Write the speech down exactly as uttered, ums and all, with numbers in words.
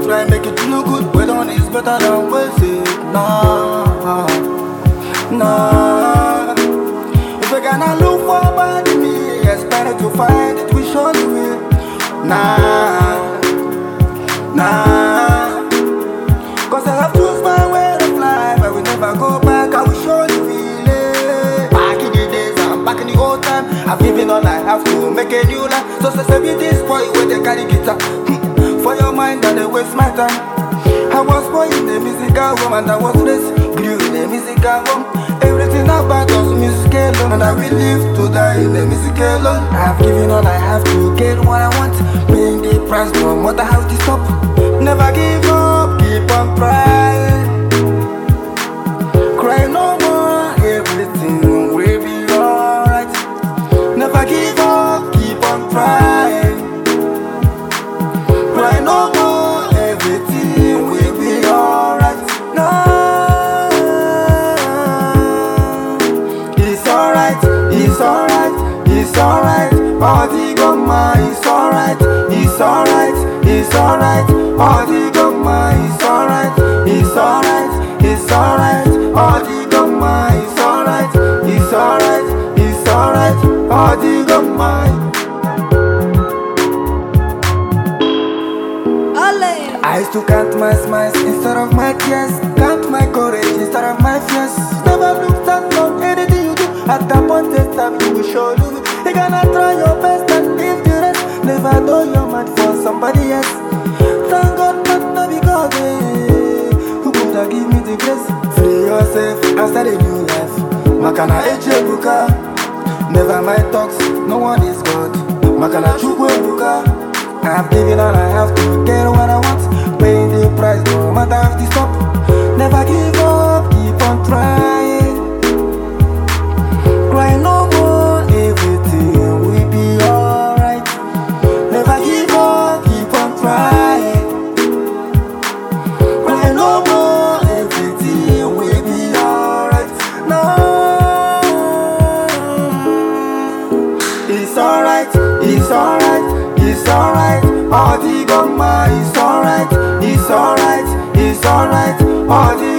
try make it look good. Wait on is better than waste it. Nah, nah. If you gonna look for a body, me expect to find it. We show you it. Nah, nah. Cause I have choose my way of life. I will never go back. I will show you it. Back in the days, I'm back in the old time. I've given all I have to make a new life. So say with this boy with the carry guitar. For your mind that they waste my time. I was born in a musical home and I was raised, grew in a musical home. Everything about us musical alone, and I will live to die in a musical alone. I have given all I have to get what I want. Paying the price no matter how to stop. Never give up, keep on crying. Cry no more, everything will be alright. Never give up, keep on crying. Cry no more, everything will be alright. No, it's alright, it's alright, it's alright. All the goma, it's alright, it's alright, it's alright. All the goma, it's alright, it's alright, it's alright. All the goma, it's alright, it's alright, it's alright. All the goma. I used to count my smiles instead of my tears, count my courage instead of my fears. Never looked at on anything you do. At that point in time you will show you. You gonna try your best and leave the rest. Never do your mind for somebody else. Thank God not to be God, eh. Who could have give me the grace? Free yourself and start a new life. Makana eche buka. Never mind talks, no one is God. Makana chukwe buka. I have given all I have to get what I want. Paying the price no matter if the stop. Never give up, keep on trying. Cry no more, everything will be alright. Never give up, keep on trying. Cry no more, everything will be alright. No, it's alright, it's alright, it's alright. All the goma, it's alright, it's alright, it's alright. All the